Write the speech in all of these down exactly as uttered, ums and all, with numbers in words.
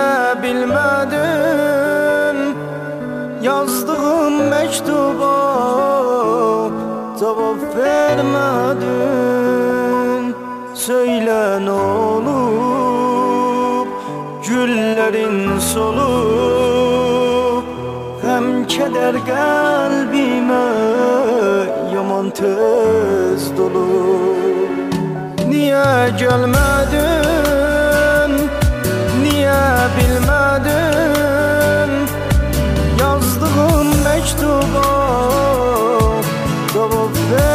bilmedin, yazdığım mektuba cevap vermedin. Söyle ne olup güllerin solup, hem keder kalbime yaman tez dolu. Niye gelmedin, niye bilmedin, yazdığım mektuba cevap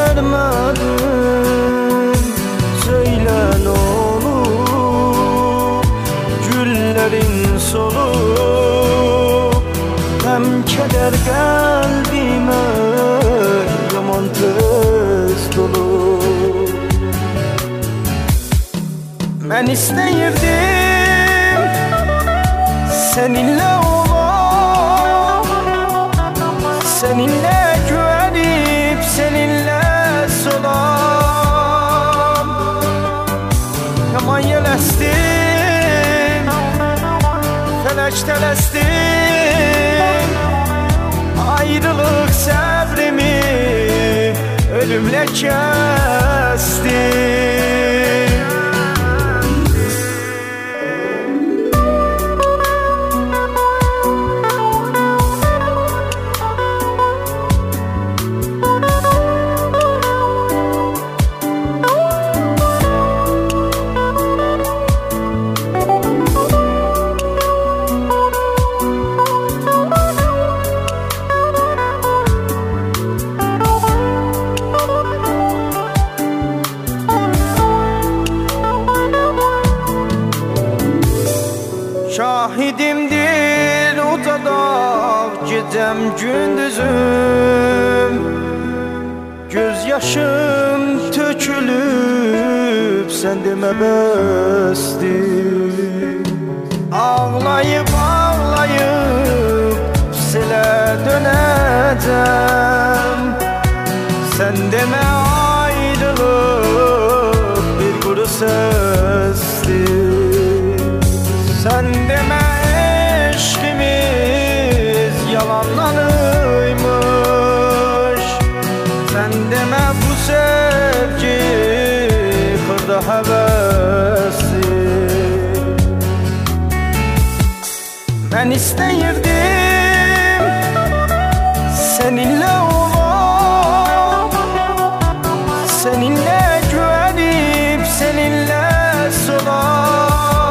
vermedin. Söyle ne olur güllerin solup, hem keder kalbime yaman tez dolu. Ben isteyirdim seninle olan, seninle güvenip seninle solan. Yaman yelestim, felek telestim, ayrılık sabrimi ölümle kestim. Şahidimdir odada gecem gündüzüm, gözyaşım tökülüp sen demə bəsdir. Ağlayıp ağlayıp silə dönəcəm, sen demə ayrılıq bir quru sözdür. Sen deme eşkimiz yalanlanıymış, sen deme bu sevgi kırda hevesi. Ben isteyirdim seninle olan, seninle güvenip seninle solan.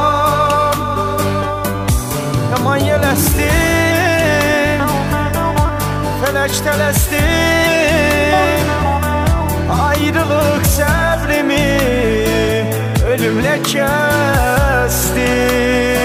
Yaman yelestim, felek telestim, ayrılık sabrimi ölümle kestim.